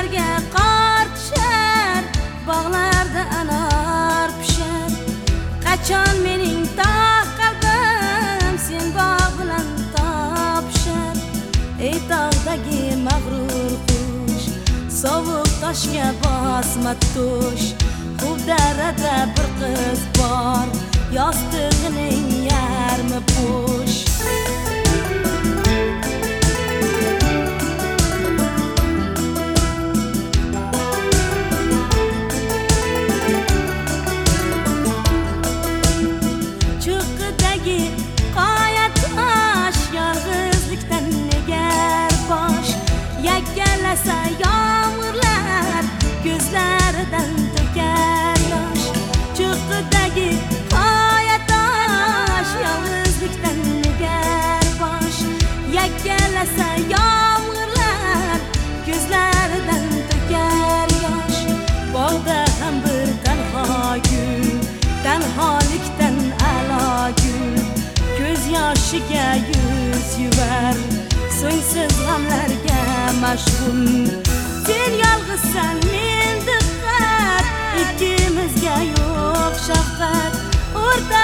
Ko'llarga qor tushar, bog'larda anor pishar. Qachon mening tog' qalbim sen bog' bilan topishar. Ey tog'dagi mag'rur qush, sovuq toshga bosma tush. Bu darada bir qiz bor, yostig'ining yarmi bo'sh. Cho'qqidagi qoya tosh, yolg'izlikdan negar bosh. Yakkalasa yomg'irlar, ko'zlaridan to'kar yosh. Cho'qqidagi qoya tosh, yolg'izlikdan negar bosh. Yakkalasa yomg'irlar, ko'zlaridan to'kar yosh. Bog'da ham bir tanho gul, tanholikdan a'lo gul. Ko'z yoshiga yuz yuvar, so'ngsiz g'amlarga mashg'ul. Sen yolg'izsan, men diqqat, ikkimizga yo'q shafqat. O'rta